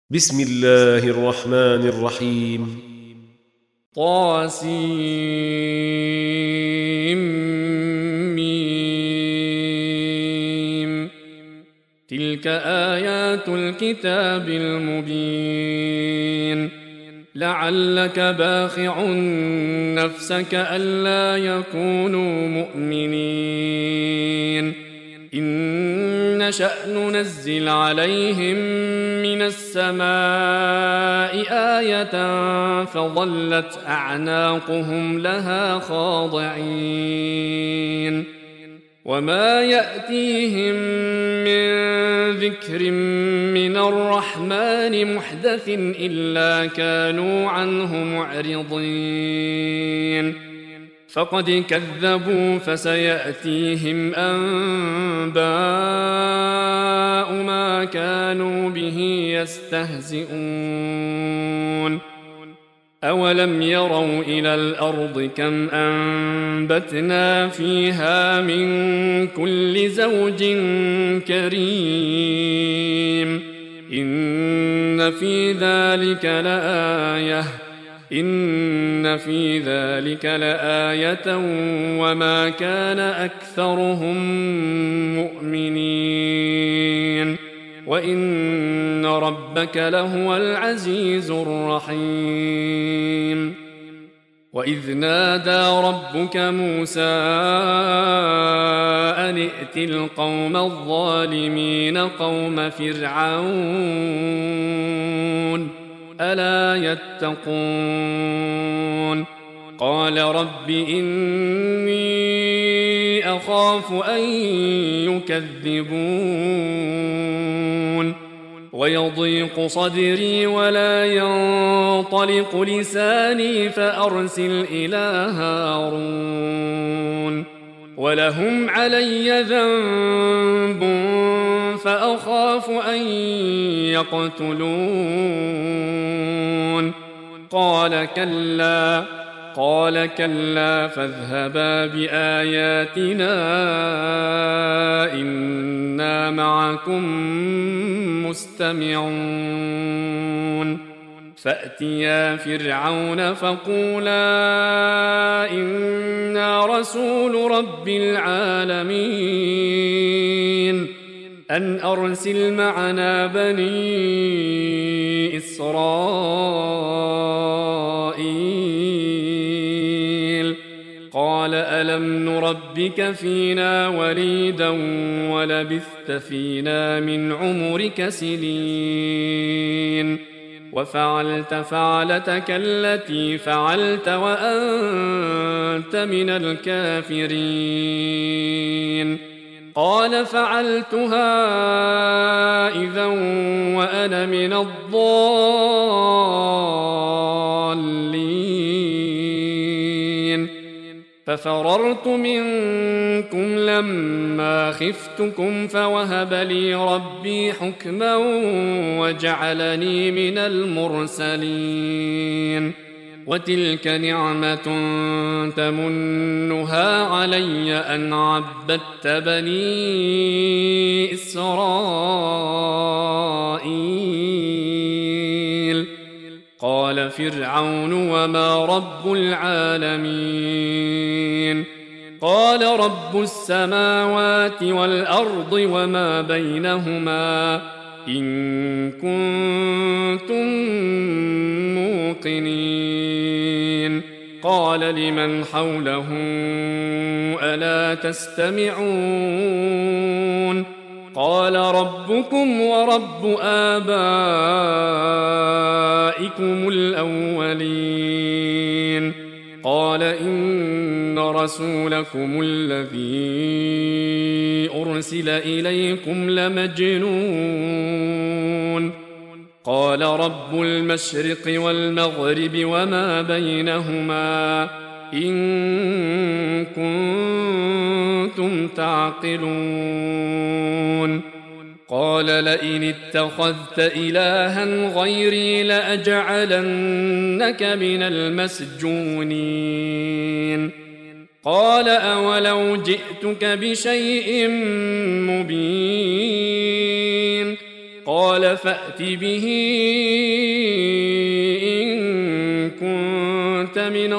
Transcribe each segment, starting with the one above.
بسم الله الرحمن الرحيم طاسيم تلك آيات الكتاب المبين لعلك باخع نفسك ألا يكونوا مؤمنين إن نشأ ننزل عليهم من السماء آية فظلت أعناقهم لها خاضعين وما يأتيهم من ذكر من الرحمن محدث إلا كانوا عنه معرضين فقد كذبوا فسيأتيهم أنباء ما كانوا به يستهزئون أولم يروا إلى الأرض كم أنبتنا فيها من كل زوج كريم إن في ذلك لآية وما كان أكثرهم مؤمنين وإن ربك لهو العزيز الرحيم وإذ نادى ربك موسى أن ائت القوم الظالمين قوم فرعون ألا يتقون قال رب إني أخاف أن يكذبون ويضيق صدري ولا ينطلق لساني فأرسل إلى هارون ولهم علي ذنب فأخاف أن يقتلون قال كلا فاذهبا بآياتنا إنا معكم مستمعون فأتيا فرعون فقولا إنا رسول رب العالمين أن أرسل معنا بني إسرائيل قال ألم نربك فينا وليدا ولبثت فينا من عمرك سنين وفعلت فعلتك التي فعلت وأنت من الكافرين قال فعلتها إذا وأنا من الضالين ففررت منكم لما خفتكم فوهب لي ربي حكما وجعلني من المرسلين وتلك نعمة تمنها علي أن عبدت بني إسرائيل قال فرعون وما رب العالمين قال رب السماوات والأرض وما بينهما إن كنتم موقنين قال لمن حوله ألا تستمعون قال ربكم ورب آبائكم الأولين قال إن رسولكم الذي أرسل إليكم لمجنون قال رب المشرق والمغرب وما بينهما إن كنتم تعقلون قال لئن اتخذت إلها غيري لأجعلنك من المسجونين قال أولو جئتك بشيء مبين قال فأت به إن كنت من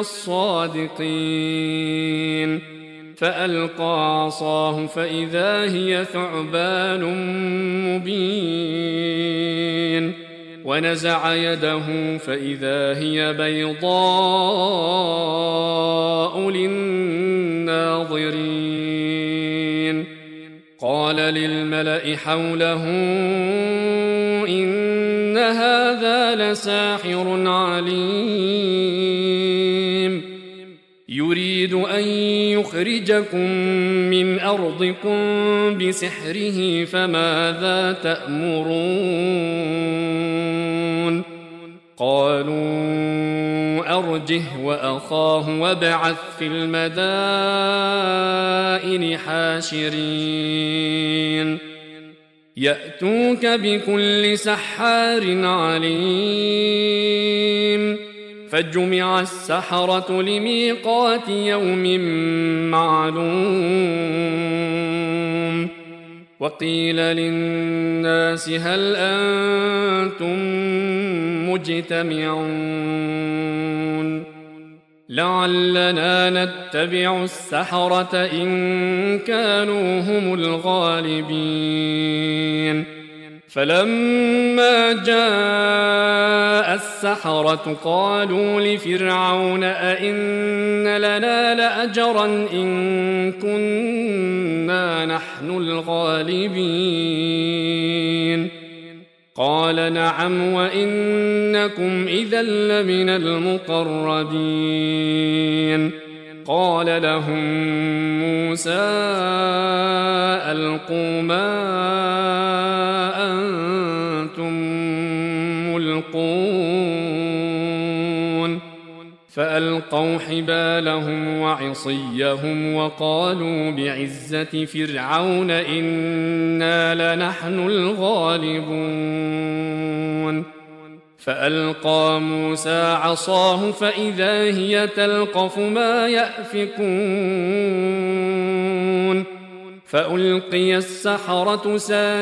الصادقين فألقى عصاه فإذا هي ثعبان مبين ونزع يده فإذا هي بيضاء للناظرين قال للملأ حوله إن هذا لساحر عليم يريد أن يخرجكم من أرضكم بسحره فماذا تأمرون قالوا أرجه وأخاه وابعث في المدائن حاشرين يأتوك بكل سحار عليم فجمع السحرة لميقات يوم معلوم وقيل للناس هل أنتم مجتمعون لعلنا نتبع السحرة إن كانوا هم الغالبين فلما جاء السحرة قالوا لفرعون أئن لنا لأجرا إن كنا نحن الغالبين قال نعم وإنكم إذا لمن المقربين قال لهم موسى ألقوا ما أنتم ملقون فألقوا حبالهم وعصيهم وقالوا بعزة فرعون إنا لنحن الغالبون فألقى موسى عصاه فإذا هي تلقف ما يأفكون فألقي السحرة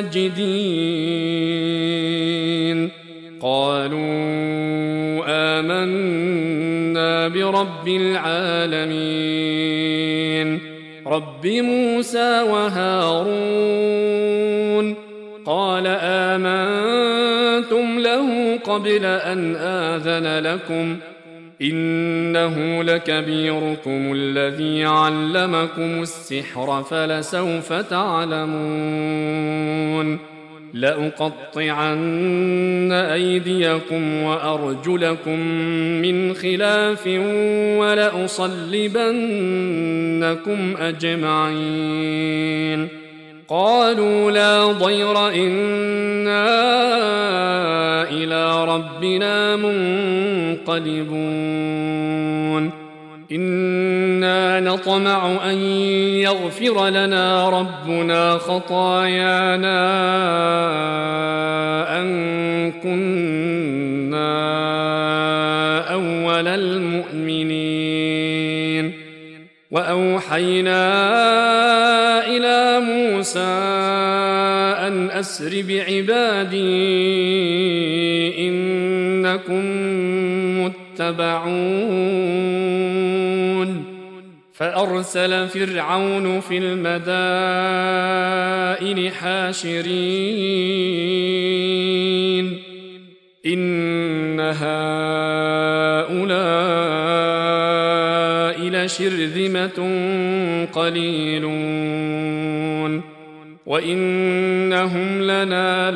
ساجدين قالوا آمنا برب العالمين رب موسى وهارون قال آمنتم له قبل أن آذن لكم إنه لكبيركم الذي علمكم السحر فلسوف تعلمون لأقطعن أيديكم وأرجلكم من خلاف ولأصلبنكم أجمعين قالوا لا ضير إنا إلى ربنا منقلبون إنا نطمع أن يغفر لنا ربنا خطايانا أن كنا أول المؤمنين وأوحينا إلى موسى أن أسر بعبادي إنكم متبعون فأرسل فرعون في المدائن حاشرين إن هؤلاء لشرذمة قليلون وإنهم لنا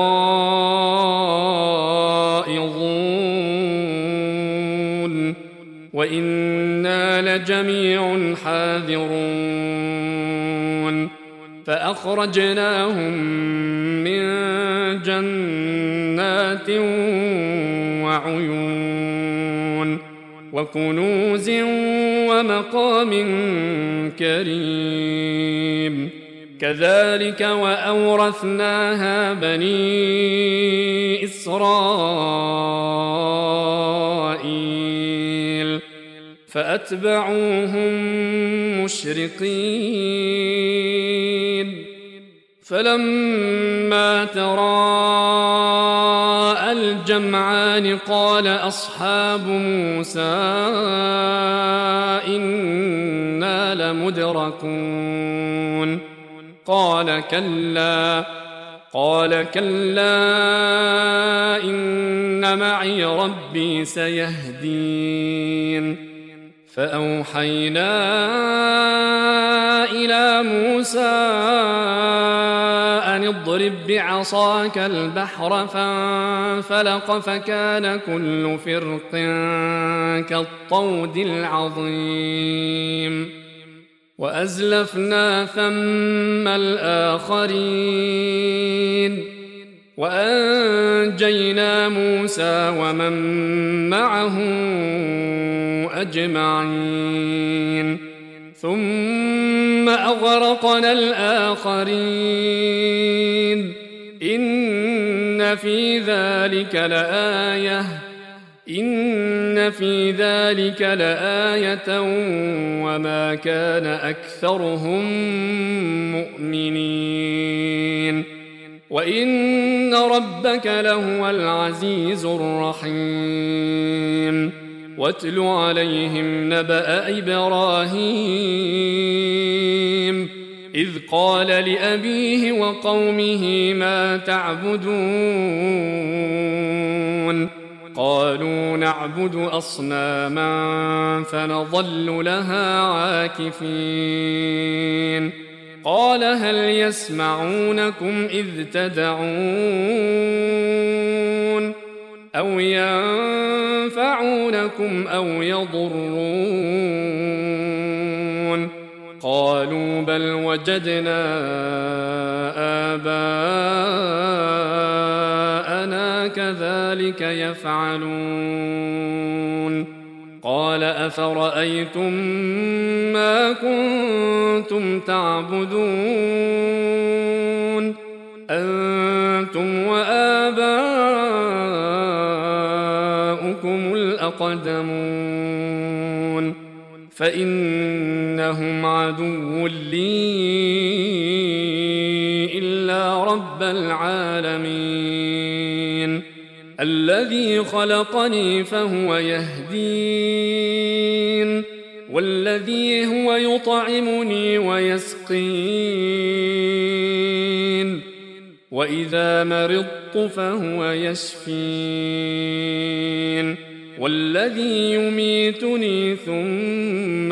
لغائظون وإنا لجميع حاذرون فأخرجناهم من جنات وعيون وكنوز ومقام كريم كذلك وأورثناها بني إسرائيل فأتبعوهم مشرقين فلما تراءى الجمعان قال أصحاب موسى إنا لمدركون قال كلا إن معي ربي سيهدين فأوحينا إلى موسى أن اضرب بعصاك البحر فانفلق فكان كل فرق كالطود العظيم وأزلفنا ثم الآخرين وأنجينا موسى ومن معه أجمعين ثم أغرقنا الآخرين إن في ذلك لآية وما كان أكثرهم مؤمنين وإن ربك لهو العزيز الرحيم واتل عليهم نبأ إبراهيم إذ قال لأبيه وقومه ما تعبدون قالوا نعبد أصناما فنظل لها عاكفين قال هل يسمعونكم إذ تدعون أو ينفعونكم أو يضرون قالوا بل وجدنا آباءنا كذلك يفعلون قال أفرأيتم ما كنتم تعبدون أنتم وآباؤكم الأقدمون فإنهم عدو لي إلا رب العالمين الذي خلقني فهو يهدين والذي هو يطعمني ويسقين وإذا مرضت فهو يشفين والذي يميتني ثم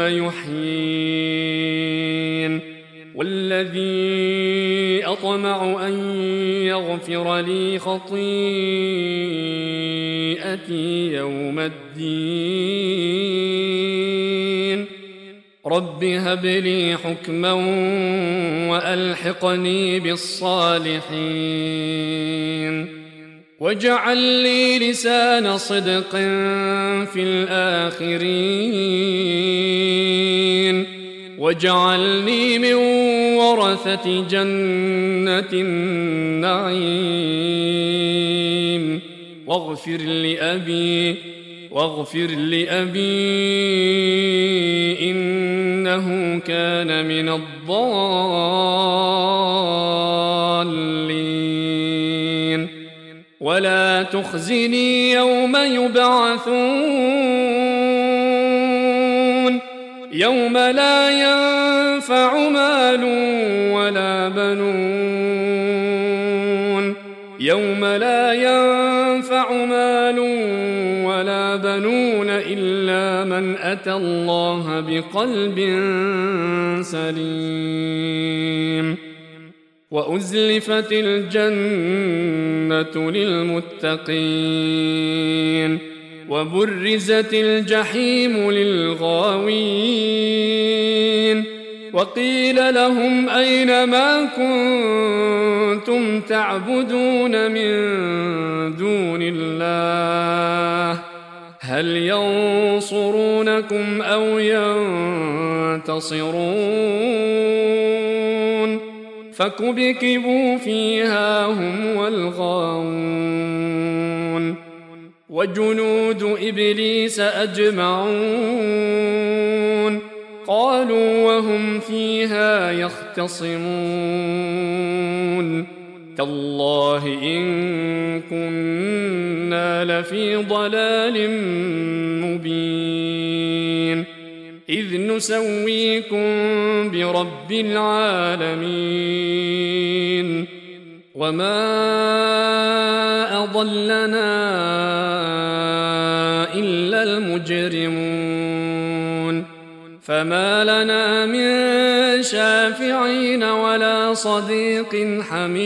يحيين والذي أطمع أن يغفر لي خطيئتي يوم الدين رب هب لي حكما وألحقني بالصالحين واجعل لي لسان صدق في الآخرين واجعلني من ورثة جنة النعيم واغفر لأبي إنه كان من الضالين ولا تخزني يوم يبعثون يوم لا ينفع مال ولا بنون إلا من أتى الله بقلب سليم وأزلفت الجنة للمتقين وبرزت الجحيم للغاوين وقيل لهم أين ما كنتم تعبدون من دون الله هل ينصرونكم أو ينتصرون فكبكبوا فيها هم والغاوون وجنود إبليس أجمعون قالوا وهم فيها يختصمون تالله إن كنا لفي ضلال مبين إذ نسويكم برب العالمين وما أضلنا إلا المجرمون فما لنا من شافعين ولا صديق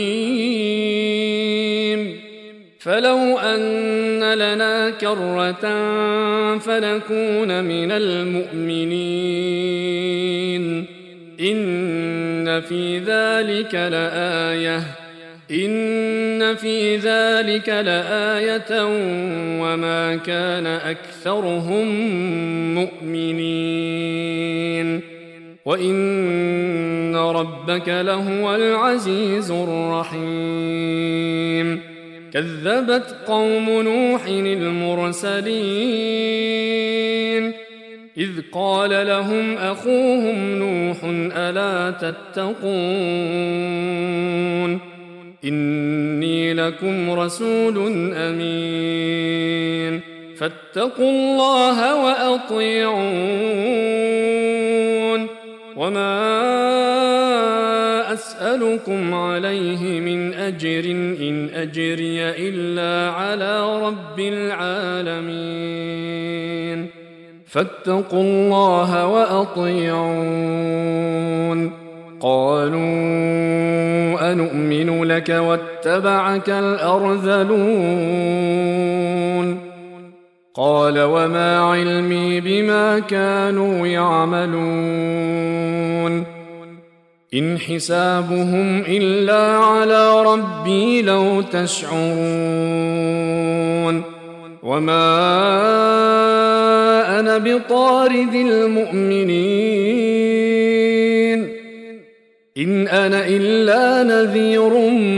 حميم فلو أن لنا كرة فنكون من المؤمنين إن في ذلك لآية وما كان أكثرهم مؤمنين وإن ربك لهو العزيز الرحيم كذبت قوم نوح المرسلين إذ قال لهم أخوهم نوح ألا تتقون إني لكم رسول أمين فاتقوا الله وأطيعون وما أسألكم عليه من أجر إن أجري إلا على رب العالمين فاتقوا الله وأطيعون قالوا أنؤمن لك واتبعك الأرذلون قال وما علمي بما كانوا يعملون إن حسابهم إلا على ربي لو تشعرون وما أنا بطارد المؤمنين إن أنا إلا نذير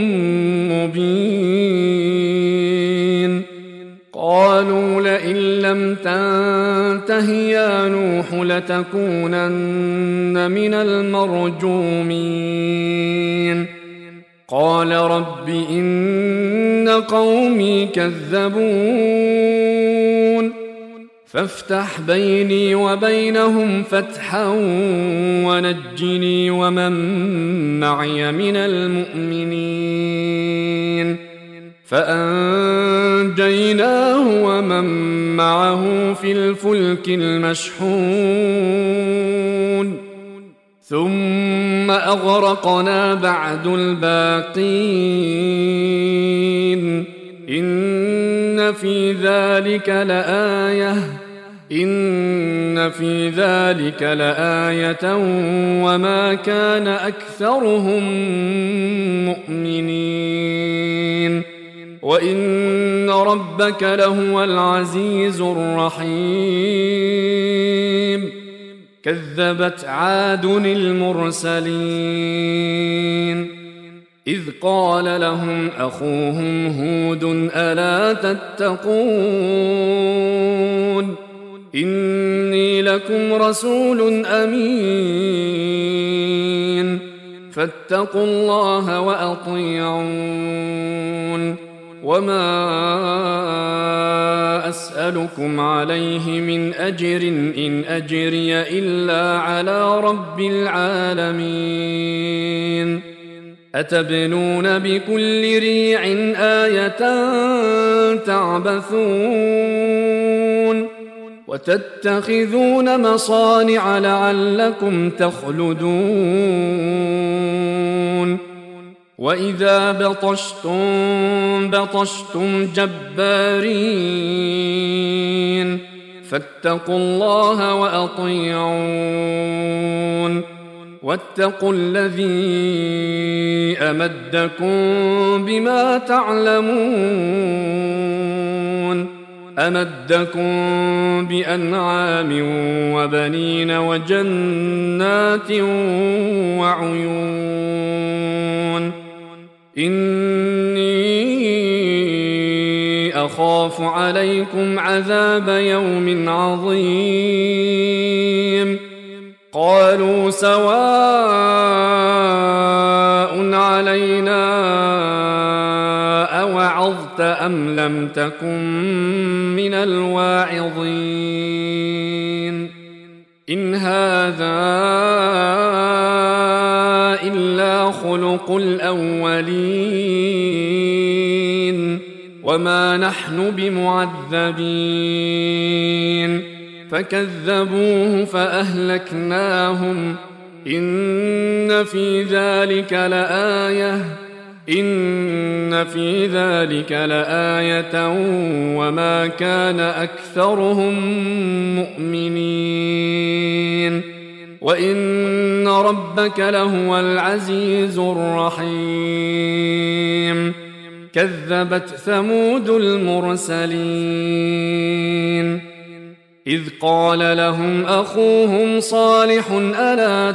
مبين قالوا لئن لم تنته يا نوح لتكونن من المرجومين قال رب إن قومي كذبون فافتح بيني وبينهم فتحا ونجني ومن معي من المؤمنين فأنجيناه ومن معه في الفلك المشحون ثم أغرقنا بعد الباقين إن في ذلك لآية وما كان أكثرهم مؤمنين وإن ربك لهو العزيز الرحيم كذبت عاد المرسلين إذ قال لهم أخوهم هود ألا تتقون إني لكم رسول أمين فاتقوا الله وأطيعون وما أسألكم عليه من أجر إن أجري إلا على رب العالمين أتبنون بكل ريع آية تعبثون وتتخذون مصانع لعلكم تخلدون وإذا بطشتم جبارين فاتقوا الله وأطيعون واتقوا الذي أمدكم بما تعلمون أمدكم بأنعام وبنين وجنات وعيون إني أخاف عليكم عذاب يوم عظيم قالوا سواء علينا أوعظت أم لم تكن من الواعظين إن هذا إلا خلق الأولين وما نحن بمعذبين فكذبوه فأهلكناهم إن في ذلك لآية وما كان أكثرهم مؤمنين وإن ربك لهو العزيز الرحيم كذبت ثمود المرسلين إذ قال لهم أخوهم صالح ألا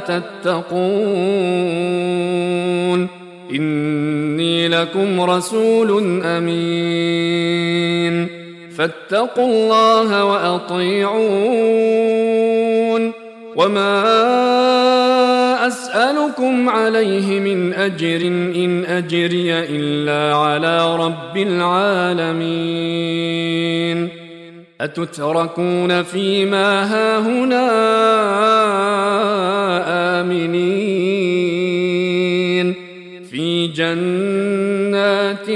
تتقون إني لكم رسول أمين فاتقوا الله وأطيعون وما أسألكم عليه من أجر إن أجري إلا على رب العالمين أتتركون فيما هاهنا آمنين في جنات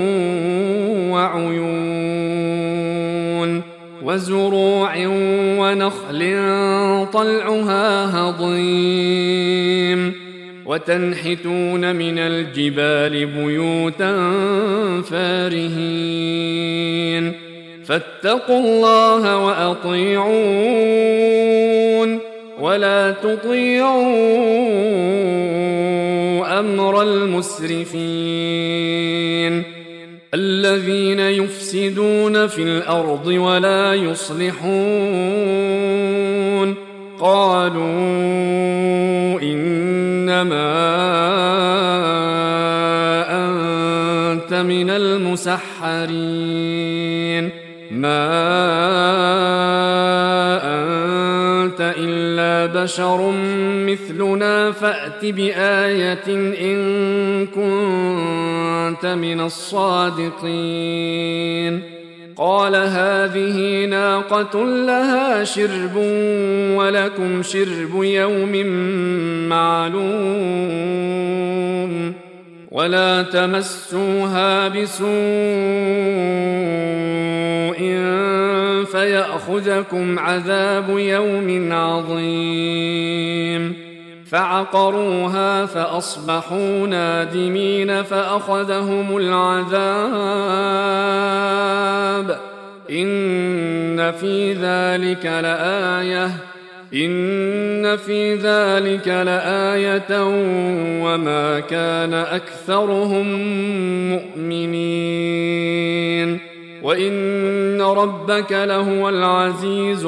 وعيون وزروع ونخل طلعها هضيم وتنحتون من الجبال بيوتا فارهين فاتقوا الله وأطيعون ولا تطيعوا أمر المسرفين الذين يفسدون في الأرض ولا يصلحون قالوا إنما أنت من المسحرين ما أنت إلا بشر مثلنا فأت بآية إن كنت من الصادقين قال هذه ناقة لها شرب ولكم شرب يوم معلوم ولا تمسوها بسوء فيأخذكم عذاب يوم عظيم فعقروها فأصبحوا نادمين فأخذهم العذاب إن في ذلك لآية وما كان أكثرهم مؤمنين وإن ربك لهو العزيز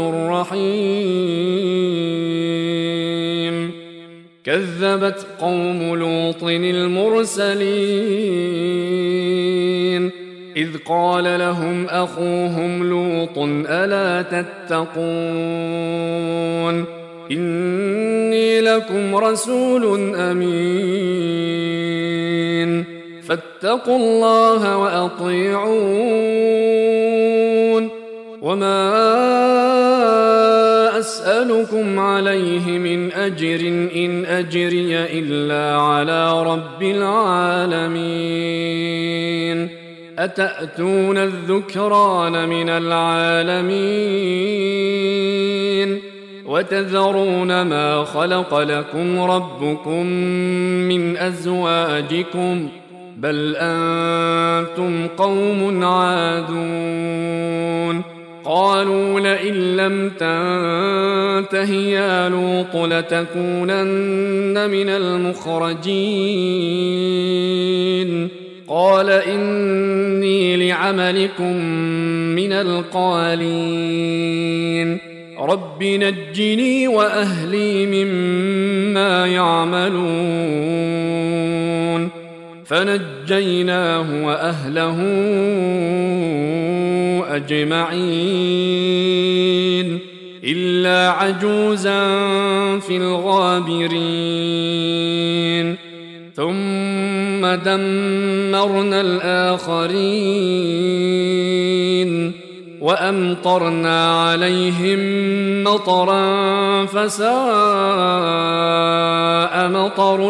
الرحيم كذبت قوم لوط المرسلين إذ قال لهم أخوهم لوط ألا تتقون إني لكم رسول أمين فاتقوا الله وأطيعون وما أسألكم عليه من أجر إن أجري إلا على رب العالمين أتأتون الذكران من العالمين وتذرون ما خلق لكم ربكم من أزواجكم بل أنتم قوم عادون قالوا لئن لم تنته يا لوط لتكونن من المخرجين قال إني لعملكم من القالين رب نجني وأهلي مما يعملون فنجيناه وأهله أجمعين إلا عجوزا في الغابرين ثم دمرنا الآخرين وأمطرنا عليهم مطرا فساء مطر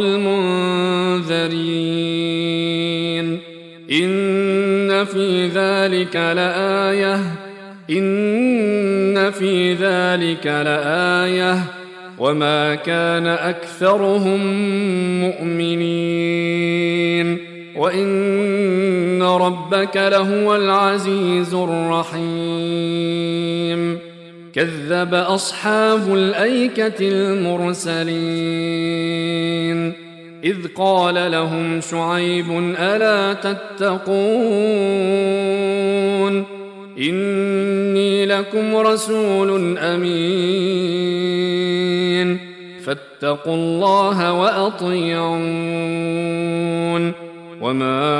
المنذرين إن في ذلك لآية وما كان أكثرهم مؤمنين وإن ربك لهو العزيز الرحيم كذب أصحاب الأيكة المرسلين إذ قال لهم شعيب ألا تتقون إني لكم رسول أمين فاتقوا الله وأطيعون وما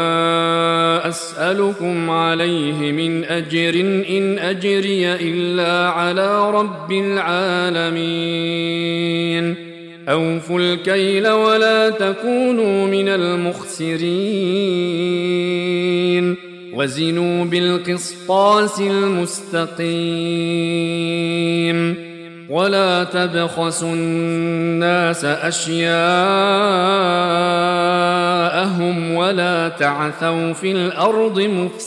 أسألكم عليه من أجر إن أجري إلا على رب العالمين أوفوا الكيل ولا تكونوا من المخسرين وزنوا بالقسطاس المستقيم ولا تبخسوا الناس أشياءهم ولا تعثوا في الأرض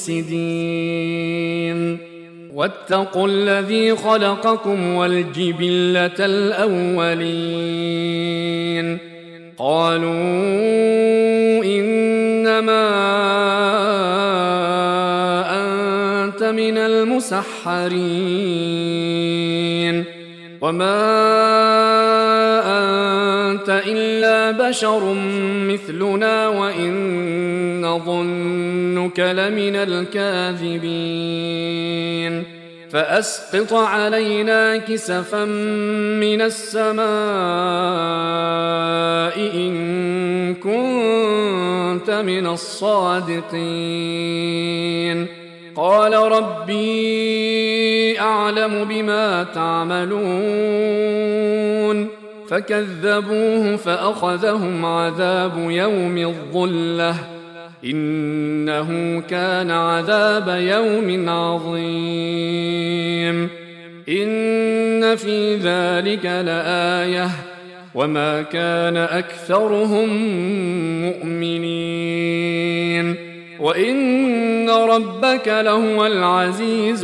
مفسدين واتقوا الذي خلقكم والجبلة الأولين قالوا إنما أنت من المسحرين وما أنت إلا بشر مثلنا وإن نظنك لمن الكاذبين فأسقط علينا كسفا من السماء إن كنت من الصادقين قال ربي أعلم بما تعملون فكذبوه فأخذهم عذاب يوم الظلة إنه كان عذاب يوم عظيم إن في ذلك لآية وما كان أكثرهم مؤمنين وإن ربك لهو العزيز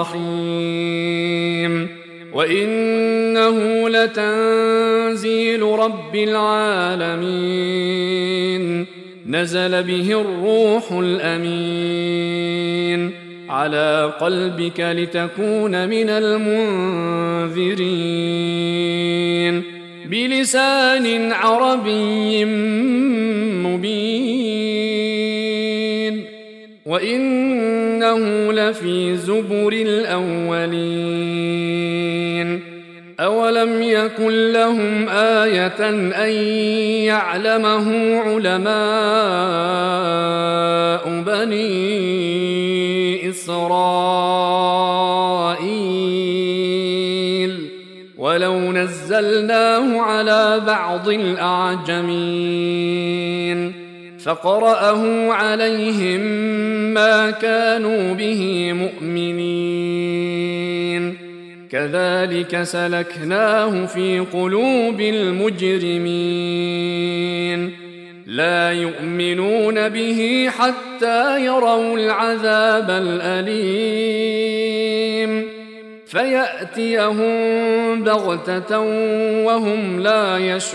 الرحيم وإنه لتنزيل رب العالمين نزل به الروح الأمين على قلبك لتكون من المنذرين بلسان عربي مبين وإنه لفي زبر الأولين أولم يكن لهم آية أن يعلمه علماء بني إسرائيل ولو نزلناه على بعض الأعجمين فقرأه عليهم ما كانوا به مؤمنين كذلك سلكناه في قلوب المجرمين لا يؤمنون به حتى يروا العذاب الأليم فيأتيهم بغتة وهم لا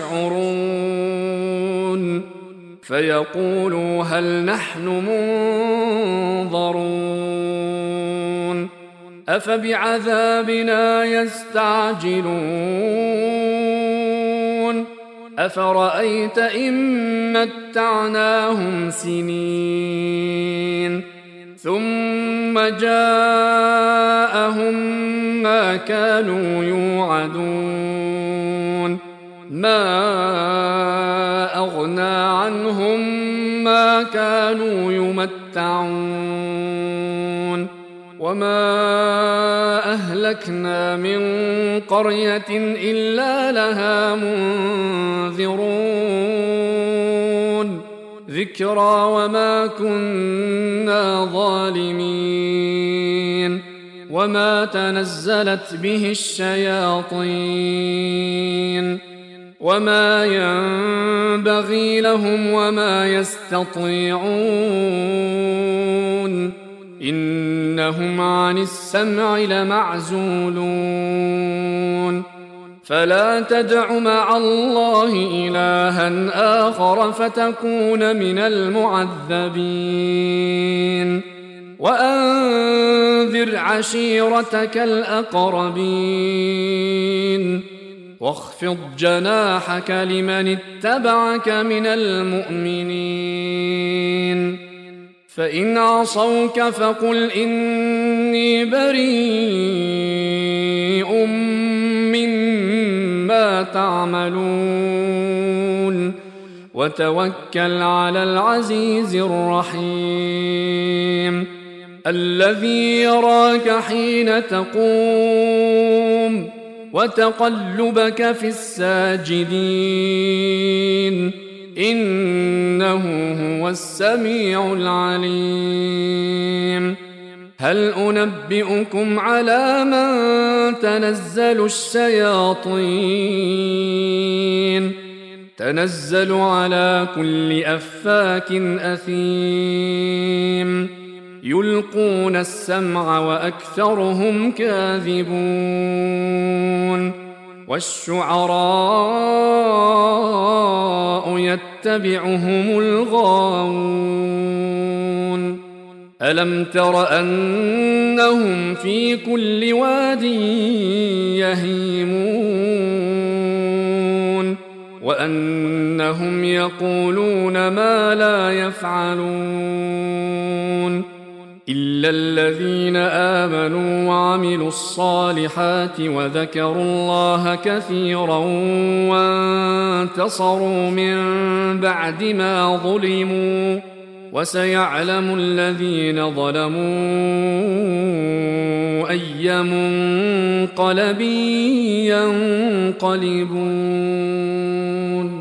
يشعرون فيقولوا هل نحن منظرون أفبعذابنا يستعجلون أفرأيت إن متعناهم سنين ثم جاءهم ما كانوا يوعدون ما أغنى عنهم ما كانوا يمتعون وما أهلكنا من قرية إلا لها منذرون ذكرى وما كنا ظالمين وما تنزلت به الشياطين وما ينبغي لهم وما يستطيعون إنهم عن السمع لمعزولون فلا تدع مع الله إلها آخر فتكون من المعذبين وأنذر عشيرتك الأقربين واخفض جناحك لمن اتبعك من المؤمنين فإن عصوك فقل إني بريء مما تعملون وتوكل على العزيز الرحيم الذي يراك حين تقوم وتقلبك في الساجدين إنه هو السميع العليم هل أنبئكم على من تنزل الشياطين تنزل على كل أفاك أثيم يلقون السمع وأكثرهم كاذبون والشعراء يتبعهم الغاوون ألم تر أنهم في كل واد يهيمون وأنهم يقولون ما لا يفعلون إلا الذين آمنوا وعملوا الصالحات وذكروا الله كثيرا وانتصروا من بعد ما ظلموا وسيعلم الذين ظلموا أي منقلب ينقلبون